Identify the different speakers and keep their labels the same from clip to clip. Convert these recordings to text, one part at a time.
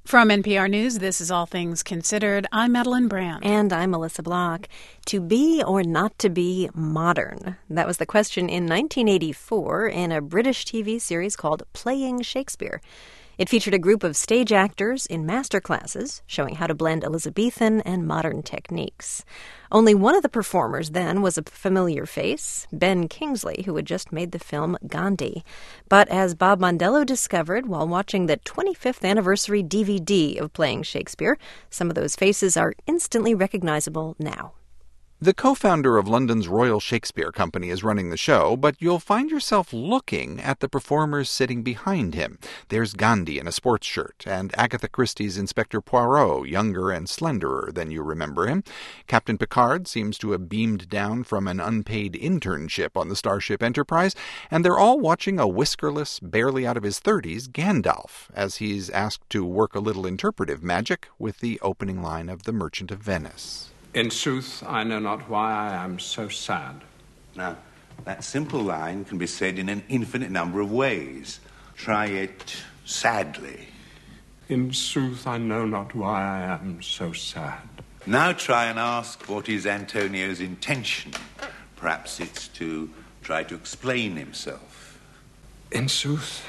Speaker 1: From NPR News, this is All Things Considered. I'm Madeline Brand.
Speaker 2: And I'm Melissa Block. To be or not to be modern? That was the question in 1984 in a British TV series called Playing Shakespeare. It featured a group of stage actors in master classes showing how to blend Elizabethan and modern techniques. Only one of the performers then was a familiar face, Ben Kingsley, who had just made the film Gandhi. But as Bob Mondello discovered while watching the 25th anniversary DVD of Playing Shakespeare, some of those faces are instantly recognizable now.
Speaker 3: The co-founder of London's Royal Shakespeare Company is running the show, but you'll find yourself looking at the performers sitting behind him. There's Gandhi in a sports shirt, and Agatha Christie's Inspector Poirot, younger and slenderer than you remember him. Captain Picard seems to have beamed down from an unpaid internship on the Starship Enterprise, and they're all watching a whiskerless, barely out of his 30s, Gandalf, as he's asked to work a little interpretive magic with the opening line of The Merchant of Venice.
Speaker 4: In sooth, I know not why I am so sad.
Speaker 5: Now, that simple line can be said in an infinite number of ways. Try it sadly.
Speaker 4: In sooth, I know not why I am so sad.
Speaker 5: Now try and ask what is Antonio's intention. Perhaps it's to try to explain himself.
Speaker 4: In sooth,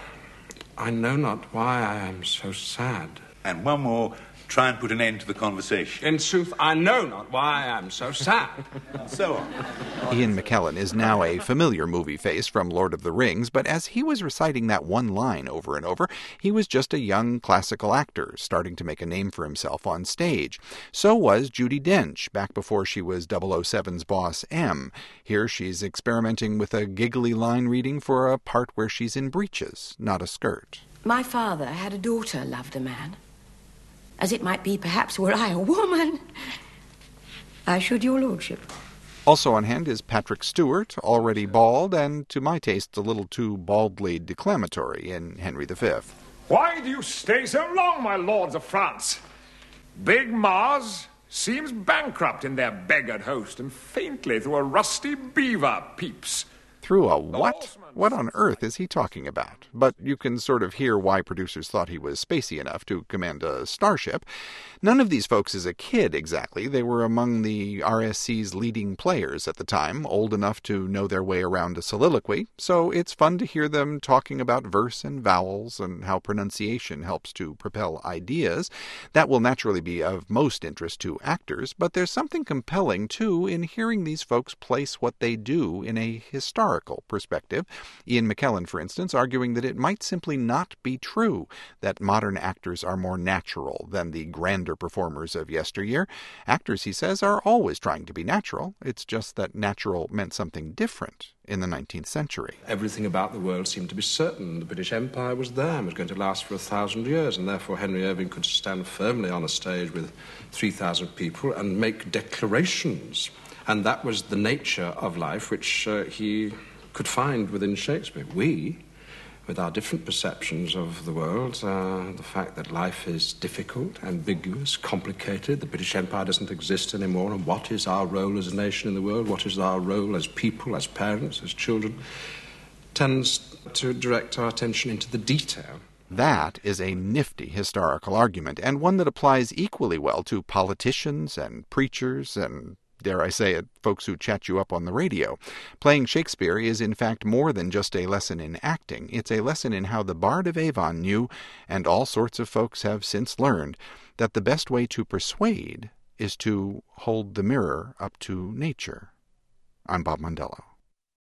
Speaker 4: I know not why I am so sad.
Speaker 5: And one more. Try and put an end to the conversation.
Speaker 4: In sooth, I know not why I am so sad.
Speaker 5: And so on.
Speaker 3: Ian McKellen is now a familiar movie face from Lord of the Rings, but as he was reciting that one line over and over, he was just a young classical actor starting to make a name for himself on stage. So was Judi Dench, back before she was 007's boss M. Here she's experimenting with a giggly line reading for a part where she's in breeches, not a skirt.
Speaker 6: My father had a daughter loved a man. As it might be, perhaps, were I a woman, I should, your lordship.
Speaker 3: Also on hand is Patrick Stewart, already bald, and to my taste a little too baldly declamatory in Henry V.
Speaker 7: Why do you stay so long, my lords of France? Big Mars seems bankrupt in their beggared host, and faintly through a rusty beaver peeps.
Speaker 3: Through a what? What on earth is he talking about? But you can sort of hear why producers thought he was spacey enough to command a starship. None of these folks is a kid, exactly. They were among the RSC's leading players at the time, old enough to know their way around a soliloquy, so it's fun to hear them talking about verse and vowels and how pronunciation helps to propel ideas. That will naturally be of most interest to actors, but there's something compelling, too, in hearing these folks place what they do in a historical perspective. Ian McKellen, for instance, arguing that it might simply not be true that modern actors are more natural than the grander performers of yesteryear. Actors, he says, are always trying to be natural. It's just that natural meant something different in the 19th century.
Speaker 4: Everything about the world seemed to be certain. The British Empire was there and was going to last for 1,000 years, and therefore Henry Irving could stand firmly on a stage with 3,000 people and make declarations. And that was the nature of life which he could find within Shakespeare. We, with our different perceptions of the world, the fact that life is difficult, ambiguous, complicated, the British Empire doesn't exist anymore, and what is our role as a nation in the world, what is our role as people, as parents, as children, tends to direct our attention into the detail.
Speaker 3: That is a nifty historical argument, and one that applies equally well to politicians and preachers and, dare I say it, folks who chat you up on the radio. Playing Shakespeare is in fact more than just a lesson in acting. It's a lesson in how the Bard of Avon knew, and all sorts of folks have since learned, that the best way to persuade is to hold the mirror up to nature. I'm Bob Mondello.